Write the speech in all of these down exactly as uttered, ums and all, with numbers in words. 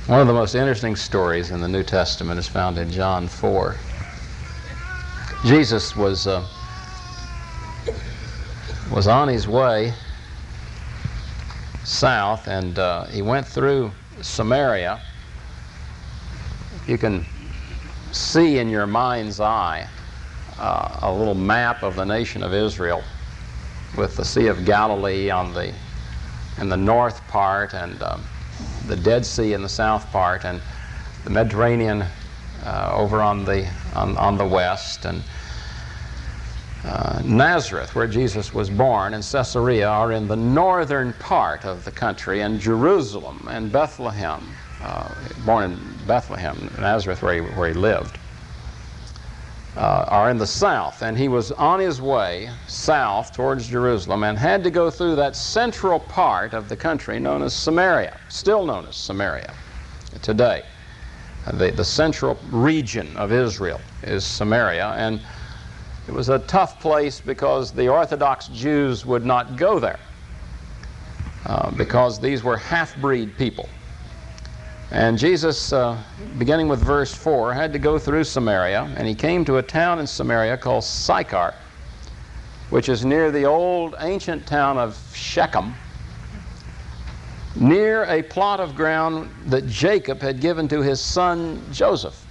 One of the most interesting stories in the New Testament is found in John four. Jesus was uh, was on his way south, and uh, he went through Samaria. You can see in your mind's eye uh, a little map of the nation of Israel, with the Sea of Galilee on the in the north part, and um, the Dead Sea in the south part, and the Mediterranean uh, over on the on, on the west, and uh, Nazareth, where Jesus was born, and Caesarea are in the northern part of the country, and Jerusalem and Bethlehem, uh, born in Bethlehem, Nazareth, where he, where he lived, uh, are in the south. And he was on his way south towards Jerusalem and had to go through that central part of the country known as Samaria, still known as Samaria today. The, the central region of Israel is Samaria, and it was a tough place because the Orthodox Jews would not go there uh, because these were half-breed people. And Jesus, uh, beginning with verse four, had to go through Samaria, and he came to a town in Samaria called Sychar, which is near the old ancient town of Shechem, near a plot of ground that Jacob had given to his son Joseph.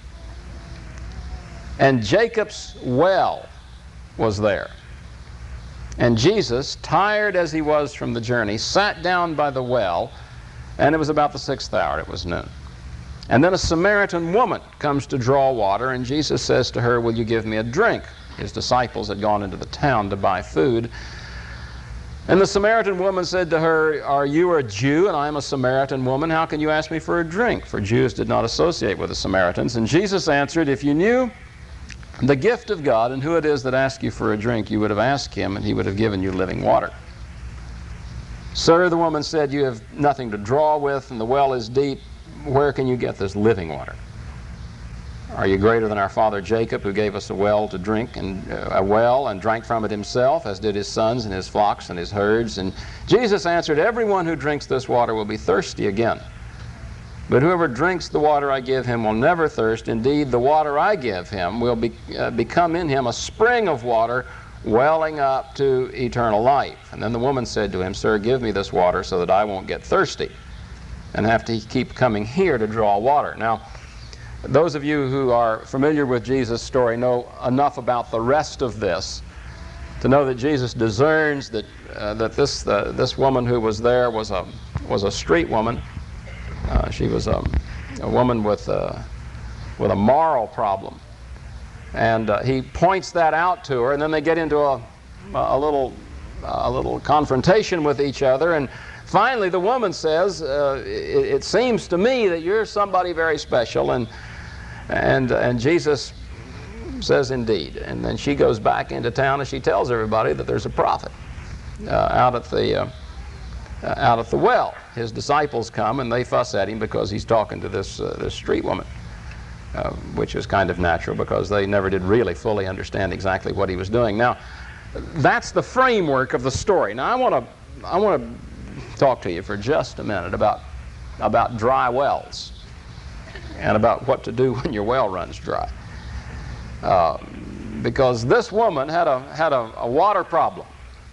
And Jacob's well was there. And Jesus, tired as he was from the journey, sat down by the well, and it was about the sixth hour, it was noon. And then a Samaritan woman comes to draw water, and Jesus says to her, "Will you give me a drink?" His disciples had gone into the town to buy food. And the Samaritan woman said to her, "Are you a Jew, and I am a Samaritan woman? How can you ask me for a drink?" For Jews did not associate with the Samaritans. And Jesus answered, "If you knew the gift of God and who it is that asks you for a drink, you would have asked him, and he would have given you living water." "Sir," the woman said, "you have nothing to draw with, and the well is deep. Where can you get this living water? Are you greater than our father Jacob, who gave us a well to drink, and uh, a well, and drank from it himself, as did his sons and his flocks and his herds?" And Jesus answered, "Everyone who drinks this water will be thirsty again. But whoever drinks the water I give him will never thirst. Indeed, the water I give him will be, uh, become in him a spring of water welling up to eternal life." And then the woman said to him, "Sir, give me this water so that I won't get thirsty and have to keep coming here to draw water." Now, those of you who are familiar with Jesus' story know enough about the rest of this to know that Jesus discerns that uh, that this uh, this woman who was there was a was a street woman. Uh, she was a, a woman with a, with a moral problem, and uh, he points that out to her, and then they get into a a little a little confrontation with each other, and finally the woman says, uh, it, "It seems to me that you're somebody very special," and and and Jesus says, "Indeed." And then she goes back into town and she tells everybody that there's a prophet uh, out at the uh, uh, out at the well. His disciples come and they fuss at him because he's talking to this uh, this street woman, uh, which is kind of natural because they never did really fully understand exactly what he was doing. Now, that's the framework of the story. Now, I want to I want to talk to you for just a minute about about dry wells and about what to do when your well runs dry. Uh, because this woman had a had a, a water problem.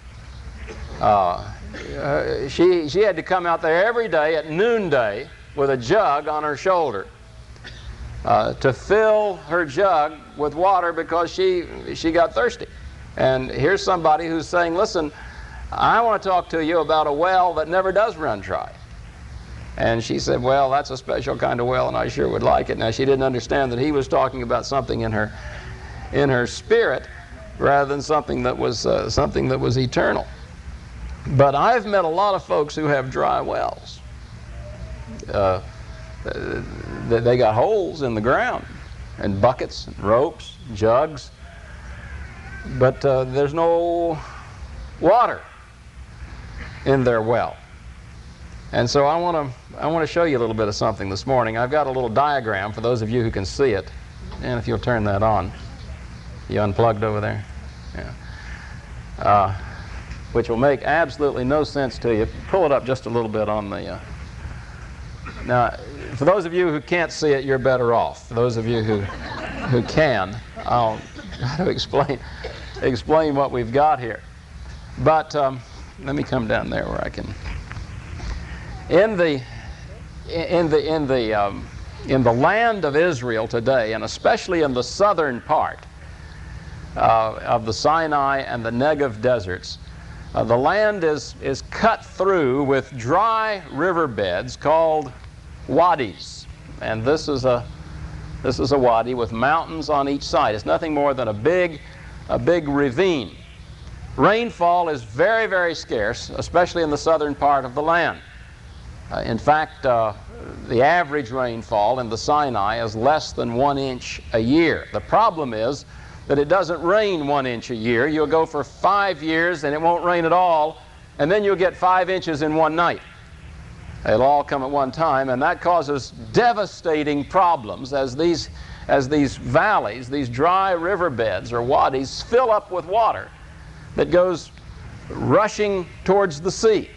Uh, uh, she she had to come out there every day at noonday with a jug on her shoulder uh, to fill her jug with water because she she got thirsty. And here's somebody who's saying, "Listen, I want to talk to you about a well that never does run dry." And she said, "Well, that's a special kind of well, and I sure would like it." Now, she didn't understand that he was talking about something in her in her spirit rather than something that was uh, something that was eternal. But I've met a lot of folks who have dry wells. Uh, they got holes in the ground, and buckets, and ropes, and jugs, but uh, there's no water in their well. And so I want to I want to show you a little bit of something this morning. I've got a little diagram for those of you who can see it, and if you'll turn that on. You unplugged over there? Yeah. Uh, which will make absolutely no sense to you. Pull it up just a little bit on the... Uh, now, for those of you who can't see it, you're better off. For those of you who, who can, I'll try to explain, explain what we've got here. But um, let me come down there where I can. In the, in the, in the, um, in the land of Israel today, and especially in the southern part uh, of the Sinai and the Negev deserts, uh, the land is, is cut through with dry riverbeds called wadis. And this is a, this is a wadi with mountains on each side. It's nothing more than a big, a big ravine. Rainfall is very, very scarce, especially in the southern part of the land. Uh, in fact, uh, the average rainfall in the Sinai is less than one inch a year. The problem is that it doesn't rain one inch a year. You'll go for five years and it won't rain at all, and then you'll get five inches in one night. It'll all come at one time, and that causes devastating problems as these, as these valleys, these dry riverbeds or wadis, fill up with water that goes rushing towards the sea,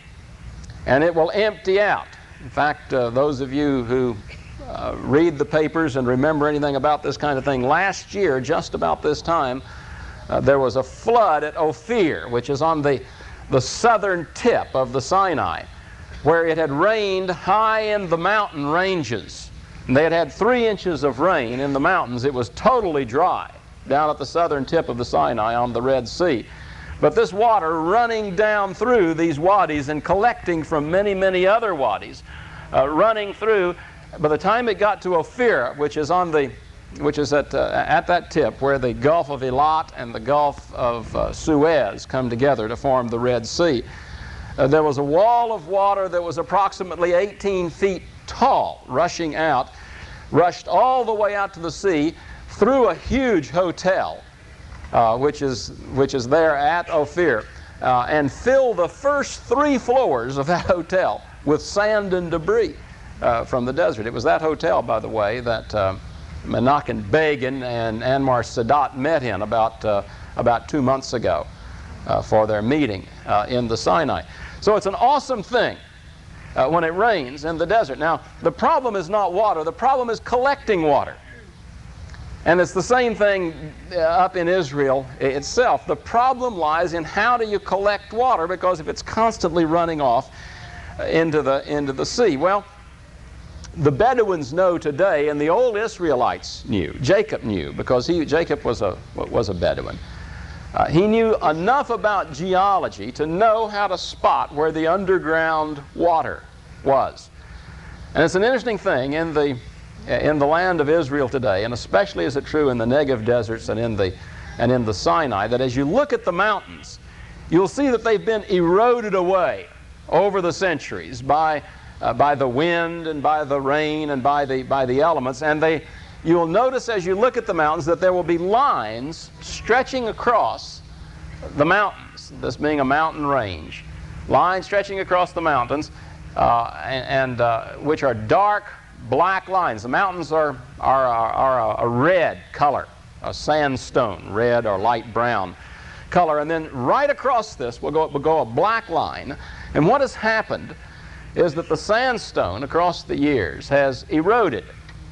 and it will empty out. In fact, uh, those of you who uh, read the papers and remember anything about this kind of thing, last year, just about this time, uh, there was a flood at Ophir, which is on the, the southern tip of the Sinai, where it had rained high in the mountain ranges. And they had had three inches of rain in the mountains. It was totally dry down at the southern tip of the Sinai on the Red Sea. But this water running down through these wadis and collecting from many, many other wadis, uh, running through, by the time it got to Ophir, which is on the, which is at, uh, at that tip where the Gulf of Eilat and the Gulf of uh, Suez come together to form the Red Sea, uh, there was a wall of water that was approximately eighteen feet tall, rushing out, rushed all the way out to the sea through a huge hotel, Uh, which is which is there at Ophir, uh, and fill the first three floors of that hotel with sand and debris uh, from the desert. It was that hotel, by the way, that uh, Menachem Begin and Anwar Sadat met in about uh, about two months ago uh, for their meeting uh, in the Sinai. So it's an awesome thing uh, when it rains in the desert. Now, the problem is not water. The problem is collecting water. And it's the same thing up in Israel itself. The problem lies in how do you collect water, because if it's constantly running off into the, into the sea. Well, the Bedouins know today, and the old Israelites knew. Jacob knew, because he, Jacob was a, was a Bedouin. Uh, he knew enough about geology to know how to spot where the underground water was. And it's an interesting thing in the in the land of Israel today, and especially is it true in the Negev deserts and in the, and in the Sinai, that as you look at the mountains, you'll see that they've been eroded away over the centuries by, uh, by the wind and by the rain and by the, by the elements. And they, you'll notice as you look at the mountains that there will be lines stretching across the mountains, this being a mountain range, lines stretching across the mountains, uh, and, and uh, which are dark, black lines. The mountains are, are, are, are a, a red color, a sandstone, red or light brown color. And then right across this will go, will go a black line. And what has happened is that the sandstone across the years has eroded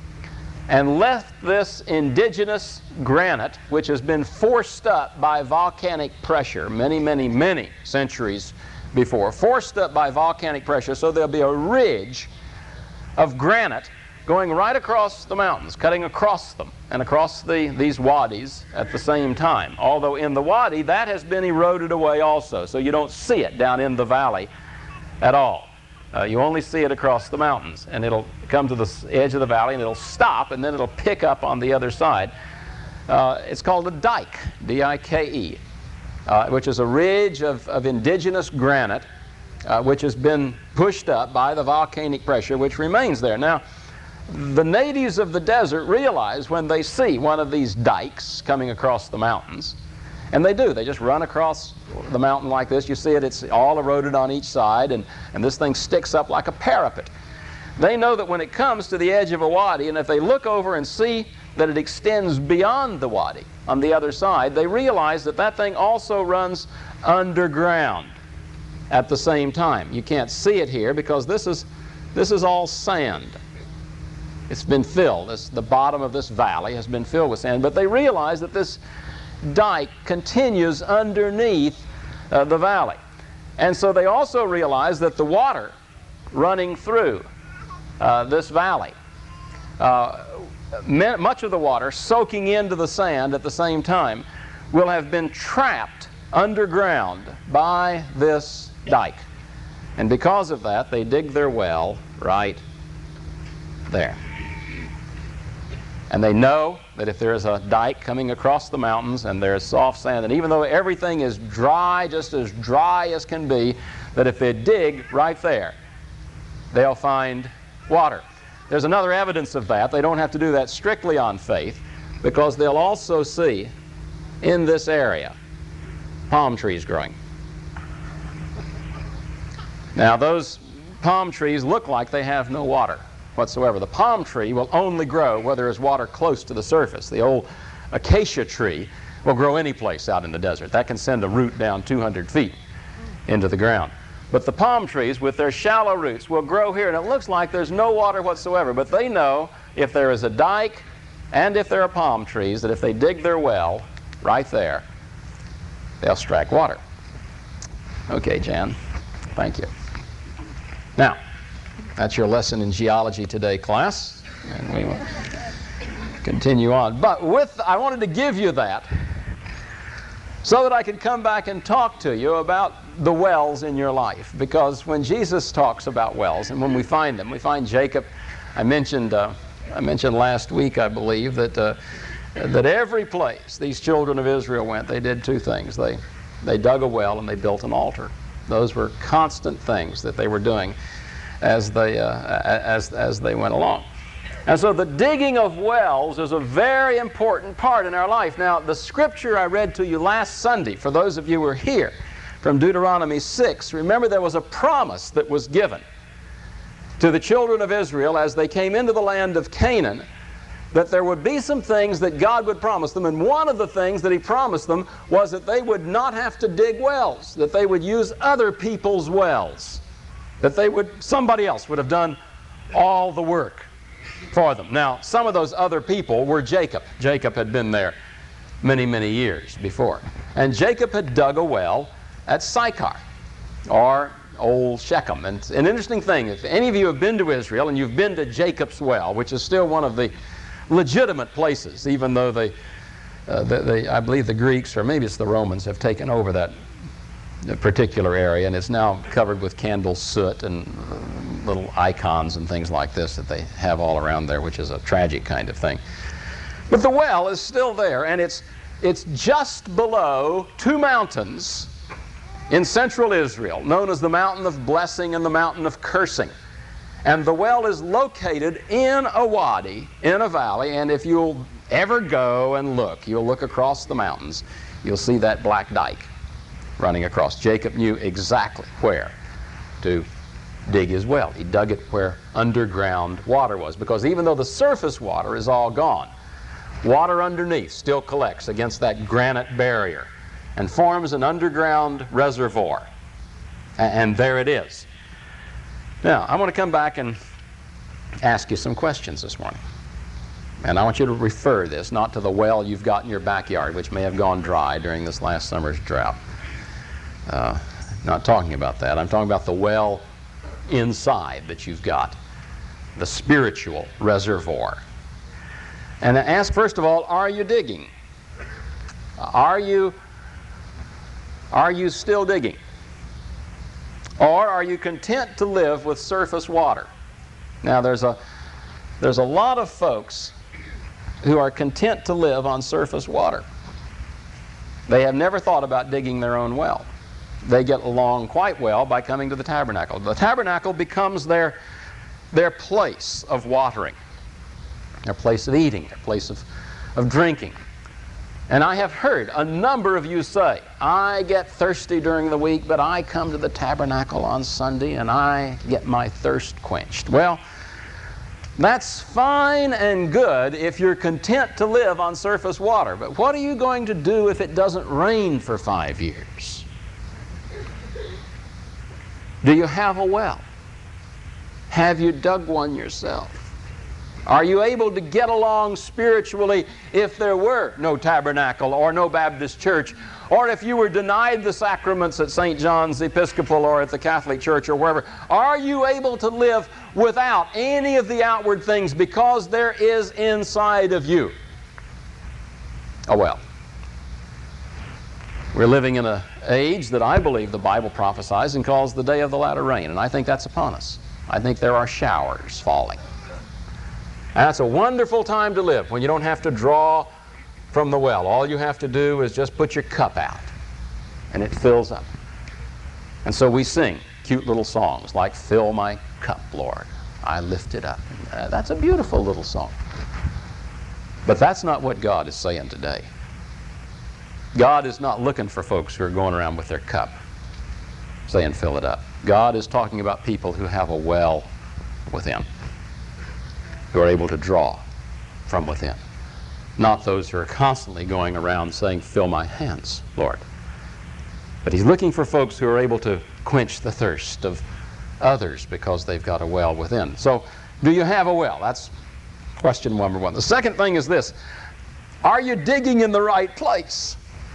and left this indigenous granite, which has been forced up by volcanic pressure many, many, many centuries before, forced up by volcanic pressure, so there'll be a ridge of granite going right across the mountains, cutting across them and across the, these wadis at the same time. Although in the wadi, that has been eroded away also, so you don't see it down in the valley at all. Uh, you only see it across the mountains, and it'll come to the edge of the valley and it'll stop, and then it'll pick up on the other side. Uh, it's called a dike, D I K E, uh, which is a ridge of, of indigenous granite Uh, which has been pushed up by the volcanic pressure, which remains there. Now, the natives of the desert realize when they see one of these dikes coming across the mountains, and they do, they just run across the mountain like this. You see it, it's all eroded on each side, and, and this thing sticks up like a parapet. They know that when it comes to the edge of a wadi, and if they look over and see that it extends beyond the wadi on the other side, they realize that that thing also runs underground at the same time. You can't see it here because this is, this is all sand. It's been filled. This, the bottom of this valley has been filled with sand. But they realize that this dike continues underneath uh, the valley. And so they also realize that the water running through uh, this valley, uh, much of the water soaking into the sand at the same time, will have been trapped underground by this dike. And because of that, they dig their well right there. And they know that if there is a dike coming across the mountains and there is soft sand, and even though everything is dry, just as dry as can be, that if they dig right there, they'll find water. There's another evidence of that. They don't have to do that strictly on faith, because they'll also see in this area palm trees growing. Now, those palm trees look like they have no water whatsoever. The palm tree will only grow where there is water close to the surface. The old acacia tree will grow any place out in the desert. That can send a root down two hundred feet into the ground. But the palm trees, with their shallow roots, will grow here, and it looks like there's no water whatsoever. But they know if there is a dike and if there are palm trees, that if they dig their well right there, they'll strike water. Okay, Jan, thank you. Now, that's your lesson in geology today, class, and we will continue on. But with, I wanted to give you that so that I could come back and talk to you about the wells in your life. Because when Jesus talks about wells, and when we find them, we find Jacob. I mentioned, uh, I mentioned last week, I believe, that uh, that every place these children of Israel went, they did two things. They, they dug a well and they built an altar. Those were constant things that they were doing as they, uh, as, as they went along. And so the digging of wells is a very important part in our life. Now, the scripture I read to you last Sunday, for those of you who were here, from Deuteronomy six, remember there was a promise that was given to the children of Israel as they came into the land of Canaan, that there would be some things that God would promise them, and one of the things that He promised them was that they would not have to dig wells, that they would use other people's wells, that they would, somebody else would have done all the work for them. Now, some of those other people were Jacob. Jacob had been there many, many years before. And Jacob had dug a well at Sychar, or Old Shechem. And it's an interesting thing, if any of you have been to Israel and you've been to Jacob's well, which is still one of the legitimate places, even though they, uh, they, they, I believe the Greeks, or maybe it's the Romans, have taken over that particular area, and it's now covered with candle soot and uh, little icons and things like this that they have all around there, which is a tragic kind of thing. But the well is still there, and it's, it's just below two mountains in central Israel, known as the Mountain of Blessing and the Mountain of Cursing. And the well is located in a wadi, in a valley, and if you'll ever go and look, you'll look across the mountains, you'll see that black dike running across. Jacob knew exactly where to dig his well. He dug it where underground water was, because even though the surface water is all gone, water underneath still collects against that granite barrier and forms an underground reservoir. And there it is. Now, I want to come back and ask you some questions this morning. And I want you to refer this not to the well you've got in your backyard, which may have gone dry during this last summer's drought. Uh, not talking about that. I'm talking about the well inside that you've got, the spiritual reservoir. And ask, first of all, are you digging? Are you, are you still digging? Or are you content to live with surface water? Now, there's a, there's a lot of folks who are content to live on surface water. They have never thought about digging their own well. They get along quite well by coming to the tabernacle. The tabernacle becomes their, their place of watering, their place of eating, their place of, of drinking. And I have heard a number of you say, I get thirsty during the week, but I come to the tabernacle on Sunday and I get my thirst quenched. Well, that's fine and good if you're content to live on surface water. But what are you going to do if it doesn't rain for five years? Do you have a well? Have you dug one yourself? Are you able to get along spiritually if there were no tabernacle or no Baptist church, or if you were denied the sacraments at Saint John's Episcopal or at the Catholic Church or wherever? Are you able to live without any of the outward things because there is inside of you a well? We're living in an age that I believe the Bible prophesies and calls the day of the latter rain, and I think that's upon us. I think there are showers falling. And that's a wonderful time to live, when you don't have to draw from the well. All you have to do is just put your cup out, and it fills up. And so we sing cute little songs like, "Fill my cup, Lord, I lift it up." And, uh, that's a beautiful little song. But that's not what God is saying today. God is not looking for folks who are going around with their cup saying, "Fill it up." God is talking about people who have a well within, who are able to draw from within. Not those who are constantly going around saying, "Fill my hands, Lord." But He's looking for folks who are able to quench the thirst of others because they've got a well within. So, do you have a well? That's question number one. The second thing is this: are you digging in the right place?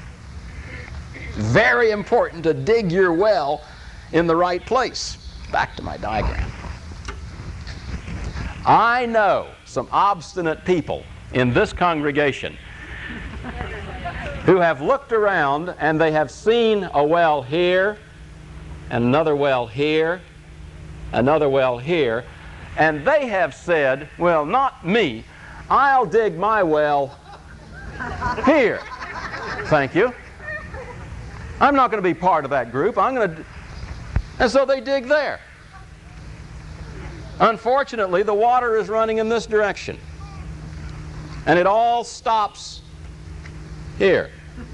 Very important to dig your well in the right place. Back to my diagram. I know some obstinate people in this congregation who have looked around and they have seen a well here, and another well here, another well here, and they have said, "Well, not me. I'll dig my well here. Thank you. I'm not going to be part of that group. I'm going to..." And so they dig there. Unfortunately, the water is running in this direction, and it all stops here.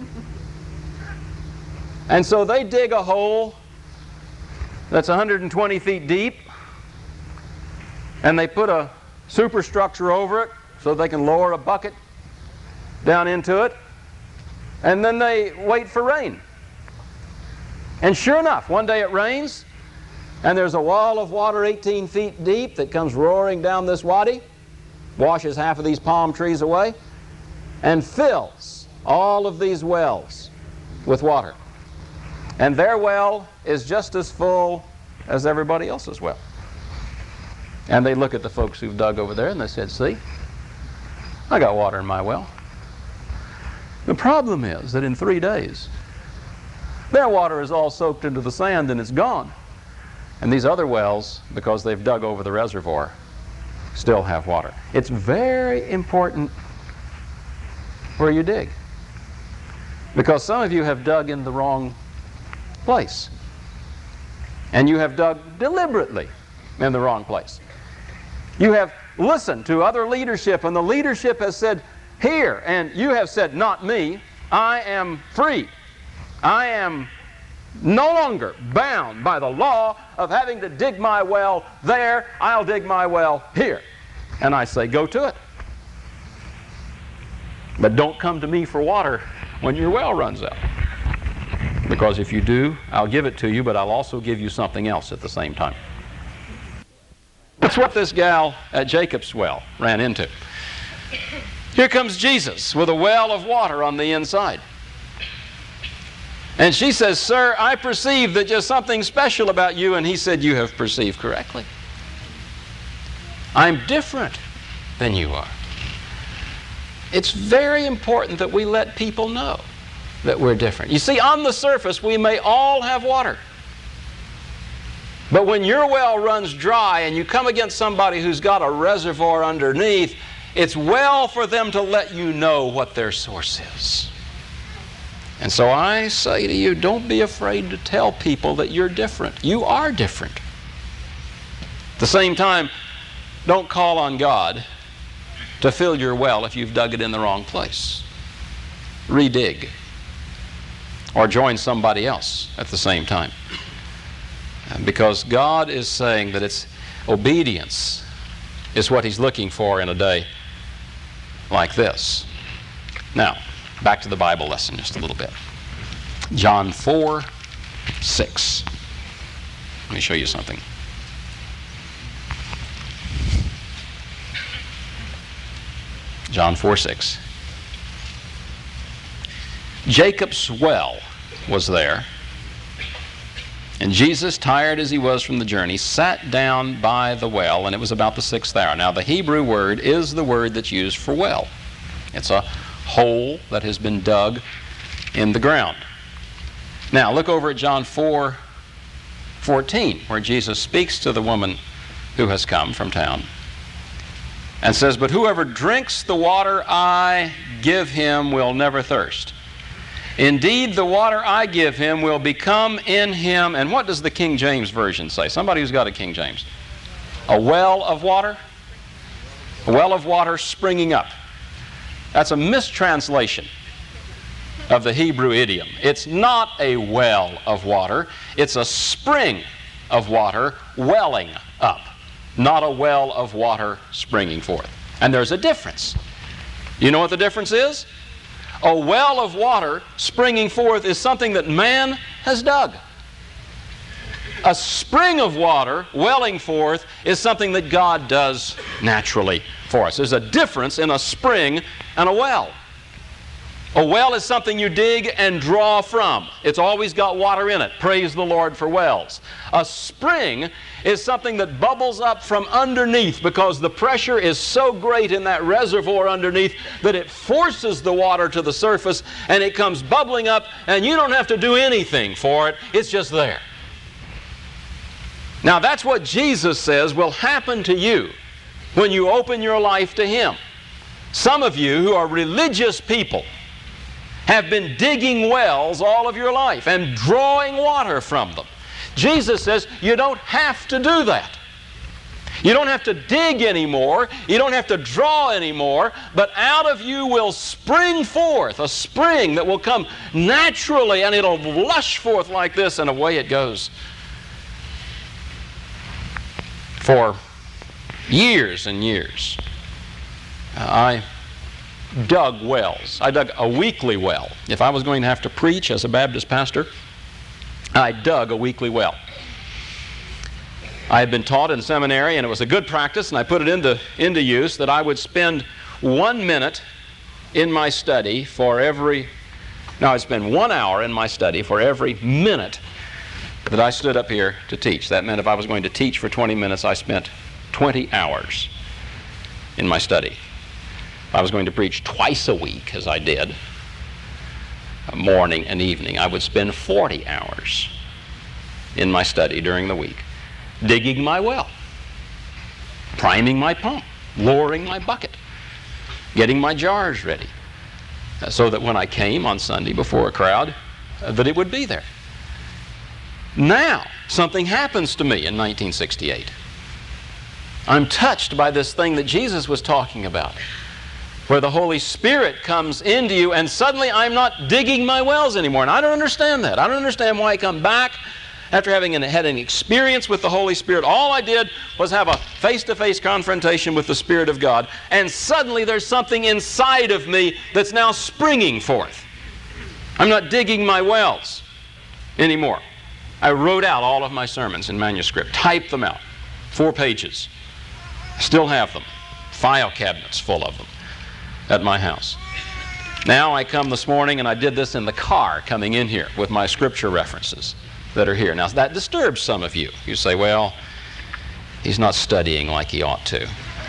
And so they dig a hole that's one hundred twenty feet deep, and they put a superstructure over it so they can lower a bucket down into it, and then they wait for rain. And sure enough, one day it rains, and there's a wall of water eighteen feet deep that comes roaring down this wadi, washes half of these palm trees away, and fills all of these wells with water. And their well is just as full as everybody else's well. And they look at the folks who've dug over there and they said, "See, I got water in my well." The problem is that in three days, their water is all soaked into the sand and it's gone. And these other wells, because they've dug over the reservoir, still have water. It's very important where you dig, because some of you have dug in the wrong place, and you have dug deliberately in the wrong place. You have listened to other leadership, and the leadership has said, "Here," and you have said, "Not me. I am free. I am no longer bound by the law of having to dig my well there. I'll dig my well here." And I say, go to it. But don't come to me for water when your well runs out. Because if you do, I'll give it to you, but I'll also give you something else at the same time. That's what this gal at Jacob's well ran into. Here comes Jesus with a well of water on the inside. And she says, "Sir, I perceive that there's something special about you." And he said, "You have perceived correctly. I'm different than you are." It's very important that we let people know that we're different. You see, on the surface, we may all have water. But when your well runs dry and you come against somebody who's got a reservoir underneath, it's well for them to let you know what their source is. And so I say to you, don't be afraid to tell people that you're different. You are different. At the same time, don't call on God to fill your well if you've dug it in the wrong place. Redig. Or join somebody else at the same time. Because God is saying that it's obedience is what He's looking for in a day like this. Now, back to the Bible lesson just a little bit. John four, six. Let me show you something. John four six. Jacob's well was there, and Jesus, tired as he was from the journey, sat down by the well, and it was about the sixth hour. Now, the Hebrew word is the word that's used for well. It's a hole that has been dug in the ground. Now, look over at John four fourteen, where Jesus speaks to the woman who has come from town and says, "But whoever drinks the water I give him will never thirst. Indeed, the water I give him will become in him," and what does the King James Version say? Somebody who's got a King James. A well of water? A well of water springing up. That's a mistranslation of the Hebrew idiom. It's not a well of water. It's a spring of water welling up, not a well of water springing forth. And there's a difference. You know what the difference is? A well of water springing forth is something that man has dug. A spring of water welling forth is something that God does naturally for us. There's a difference in a spring and a well. A well is something you dig and draw from. It's always got water in it. Praise the Lord for wells. A spring is something that bubbles up from underneath because the pressure is so great in that reservoir underneath that it forces the water to the surface and it comes bubbling up, and you don't have to do anything for it. It's just there. Now, that's what Jesus says will happen to you when you open your life to Him. Some of you who are religious people have been digging wells all of your life and drawing water from them. Jesus says you don't have to do that. You don't have to dig anymore. You don't have to draw anymore, but out of you will spring forth a spring that will come naturally, and it'll lush forth like this, and away it goes. For years and years, I dug wells. I dug a weekly well. If I was going to have to preach as a Baptist pastor, I dug a weekly well. I had been taught in seminary, and it was a good practice, and I put it into, into use, that I would spend one minute in my study for every, no, I'd spend one hour in my study for every minute that I stood up here to teach. That meant if I was going to teach for twenty minutes, I spent twenty hours in my study. If I was going to preach twice a week, as I did, morning and evening, I would spend forty hours in my study during the week, digging my well, priming my pump, lowering my bucket, getting my jars ready, uh, so that when I came on Sunday before a crowd, uh, that it would be there. Now, something happens to me in nineteen sixty-eight. I'm touched by this thing that Jesus was talking about, where the Holy Spirit comes into you, and suddenly I'm not digging my wells anymore. And I don't understand that. I don't understand why I come back after having an, had an experience with the Holy Spirit. All I did was have a face-to-face confrontation with the Spirit of God, and suddenly there's something inside of me that's now springing forth. I'm not digging my wells anymore. I wrote out all of my sermons in manuscript, typed them out, four pages. Still have them, file cabinets full of them at my house. Now I come this morning, and I did this in the car coming in here with my scripture references that are here. Now that disturbs some of you. You say, well, he's not studying like he ought to.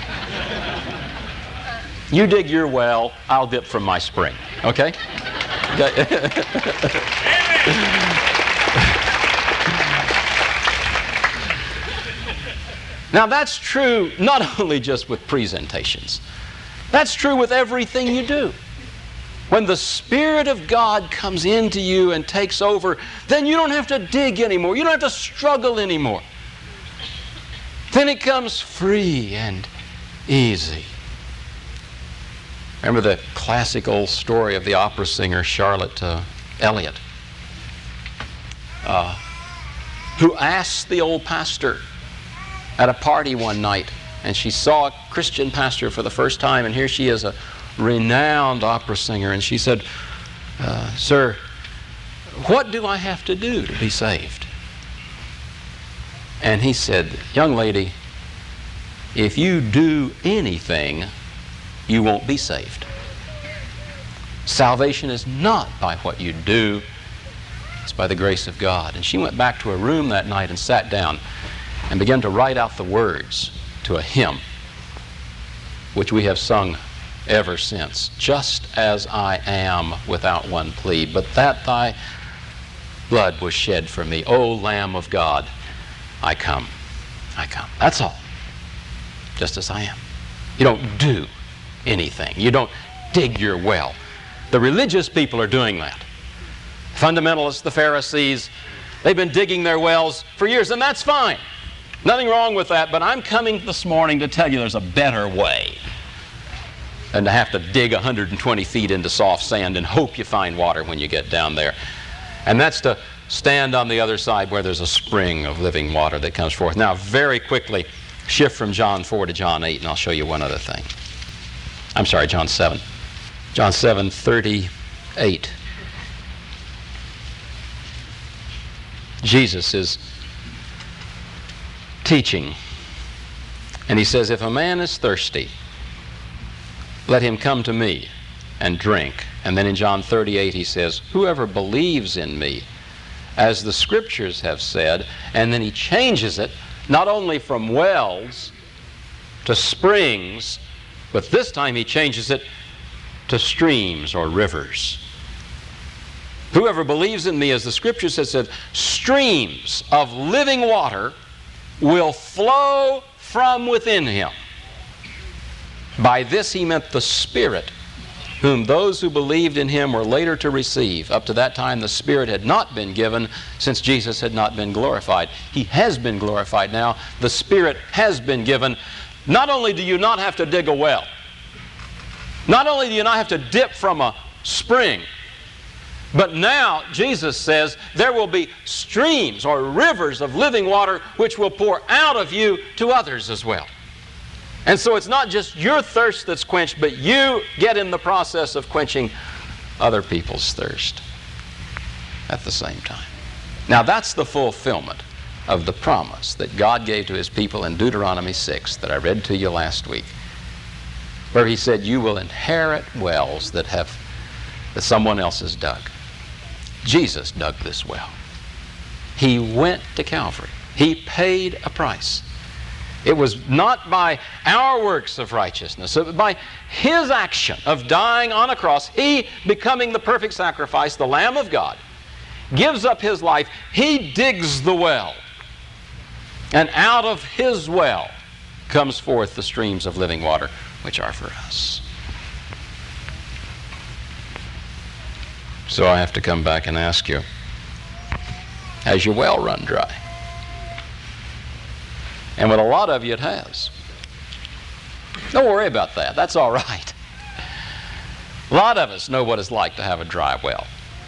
You dig your well, I'll dip from my spring, okay? Okay. Now that's true not only just with presentations. That's true with everything you do. When the Spirit of God comes into you and takes over, then you don't have to dig anymore. You don't have to struggle anymore. Then it comes free and easy. Remember the classic old story of the opera singer Charlotte uh, Elliott, uh, who asked the old pastor at a party one night, and she saw a Christian pastor for the first time, and here she is, a renowned opera singer, and she said, uh, "Sir, what do I have to do to be saved?" And he said, "Young lady, if you do anything, you won't be saved. Salvation is not by what you do, it's by the grace of God. And she went back to her room that night and sat down and began to write out the words to a hymn which we have sung ever since. Just as I am without one plea, but that thy blood was shed for me. O Lamb of God, I come, I come. That's all. Just as I am. You don't do anything. You don't dig your well. The religious people are doing that. Fundamentalists, the Pharisees, they've been digging their wells for years, and that's fine. Nothing wrong with that, but I'm coming this morning to tell you there's a better way than to have to dig one hundred twenty feet into soft sand and hope you find water when you get down there. And that's to stand on the other side where there's a spring of living water that comes forth. Now, very quickly, shift from John four to John eight, and I'll show you one other thing. I'm sorry, John seven. John seven thirty-eight. Jesus is teaching, and he says, if a man is thirsty, let him come to me and drink. And then in John thirty-eight he says, whoever believes in me, as the scriptures have said, and then he changes it not only from wells to springs, but this time he changes it to streams or rivers. Whoever believes in me, as the scriptures have said, streams of living water will flow from within him. By this he meant the Spirit, whom those who believed in him were later to receive. Up to that time the Spirit had not been given, since Jesus had not been glorified. He has been glorified now. The Spirit has been given. Not only do you not have to dig a well, not only do you not have to dip from a spring, but now Jesus says there will be streams or rivers of living water which will pour out of you to others as well. And so it's not just your thirst that's quenched, but you get in the process of quenching other people's thirst at the same time. Now that's the fulfillment of the promise that God gave to his people in Deuteronomy six that I read to you last week, where he said, you will inherit wells that have that someone else has dug. Jesus dug this well. He went to Calvary. He paid a price. It was not by our works of righteousness, but by his action of dying on a cross, he becoming the perfect sacrifice, the Lamb of God, gives up his life. He digs the well, and out of his well comes forth the streams of living water, which are for us. So I have to come back and ask you, has your well run dry? And with a lot of you it has. Don't worry about that. That's all right. A lot of us know what it's like to have a dry well.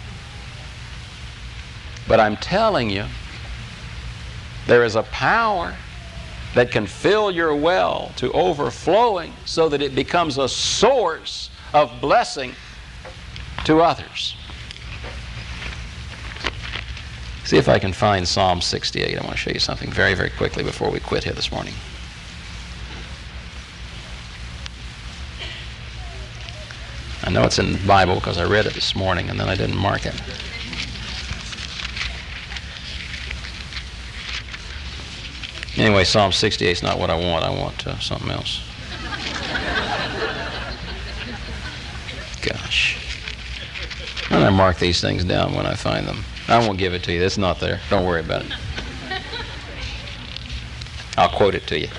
But I'm telling you, there is a power that can fill your well to overflowing so that it becomes a source of blessing to others. See if I can find Psalm sixty-eight. I want to show you something very, very quickly before we quit here this morning. I know it's in the Bible because I read it this morning and then I didn't mark it. Anyway, Psalm sixty-eight is not what I want. I want uh, something else. Gosh. And I mark these things down when I find them. I won't give it to you. It's not there. Don't worry about it. I'll quote it to you.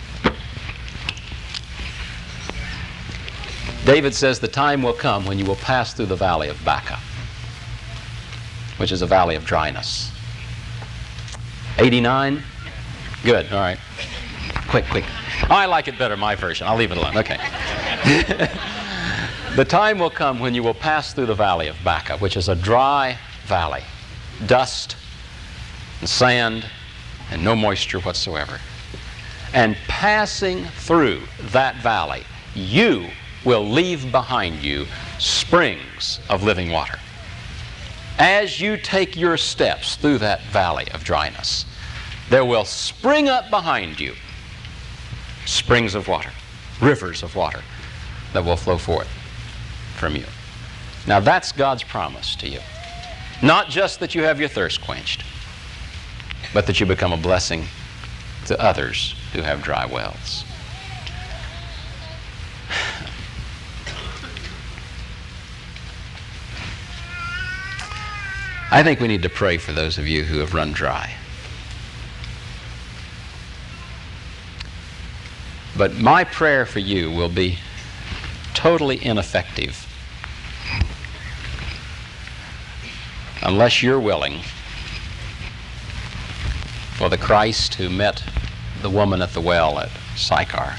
David says, the time will come when you will pass through the valley of Baca, which is a valley of dryness. eighty-nine? Good. All right. Quick, quick. Oh, I like it better, my version. I'll leave it alone. Okay. The time will come when you will pass through the valley of Baca, which is a dry valley, dust and sand and no moisture whatsoever. And passing through that valley, you will leave behind you springs of living water. As you take your steps through that valley of dryness, there will spring up behind you springs of water, rivers of water, that will flow forth from you. Now that's God's promise to you. Not just that you have your thirst quenched, but that you become a blessing to others who have dry wells. I think we need to pray for those of you who have run dry. But my prayer for you will be totally ineffective unless you're willing for the Christ who met the woman at the well at Sychar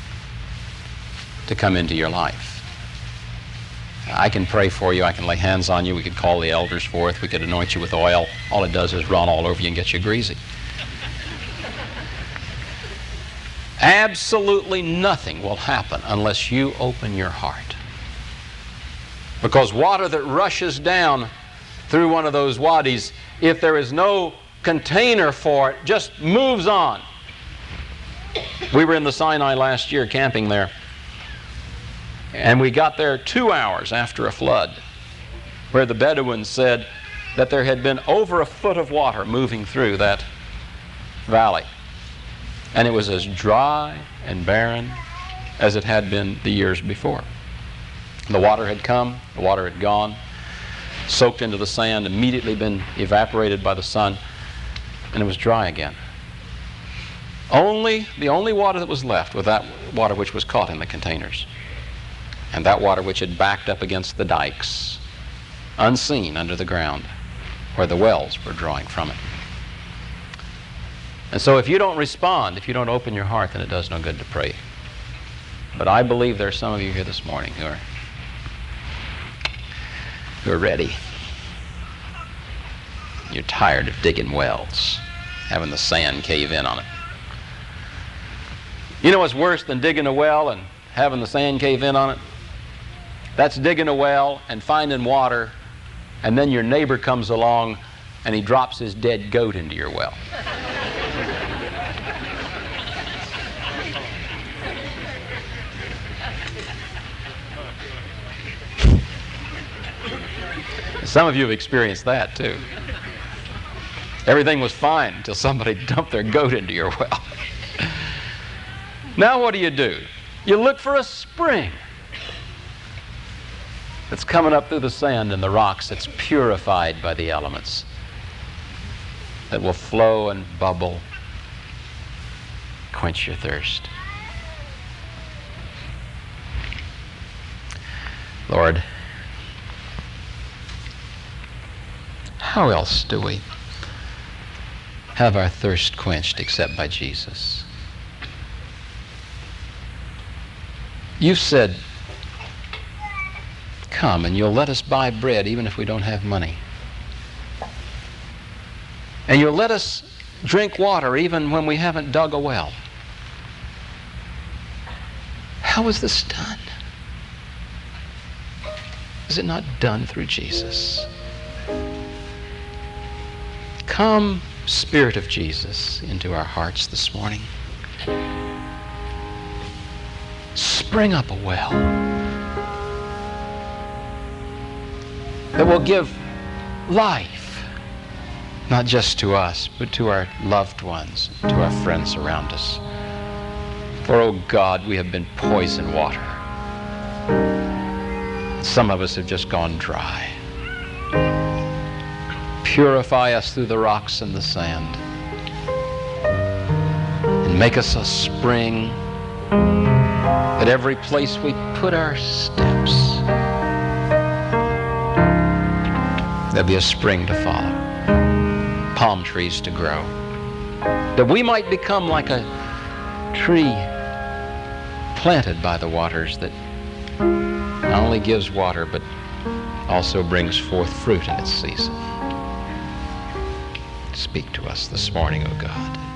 to come into your life. I can pray for you. I can lay hands on you. We could call the elders forth. We could anoint you with oil. All it does is run all over you and get you greasy. Absolutely nothing will happen unless you open your heart. Because water that rushes down through one of those wadis, if there is no container for it, just moves on. We were in the Sinai last year camping there, and we got there two hours after a flood, where the Bedouins said that there had been over a foot of water moving through that valley. And it was as dry and barren as it had been the years before. The water had come, the water had gone, soaked into the sand, immediately been evaporated by the sun, and it was dry again. Only, the only water that was left was that water which was caught in the containers, and that water which had backed up against the dikes, unseen under the ground, where the wells were drawing from it. And so if you don't respond, if you don't open your heart, then it does no good to pray. But I believe there are some of you here this morning who are, who are ready. You're tired of digging wells, having the sand cave in on it. You know what's worse than digging a well and having the sand cave in on it? That's digging a well and finding water, and then your neighbor comes along and he drops his dead goat into your well. Some of you have experienced that too. Everything was fine until somebody dumped their goat into your well. Now what do you do? You look for a spring that's coming up through the sand and the rocks, that's purified by the elements, that will flow and bubble, quench your thirst. Lord, how else do we have our thirst quenched except by Jesus? You said, come and you'll let us buy bread even if we don't have money. And you'll let us drink water even when we haven't dug a well. How is this done? Is it not done through Jesus? Come, Spirit of Jesus, into our hearts this morning. Spring up a well that will give life, not just to us, but to our loved ones, to our friends around us. For, oh God, we have been poison water. Some of us have just gone dry. Purify us through the rocks and the sand, and make us a spring at every place we put our steps. There'll be a spring to follow, palm trees to grow, that we might become like a tree planted by the waters that not only gives water but also brings forth fruit in its season. Speak to us this morning, O God.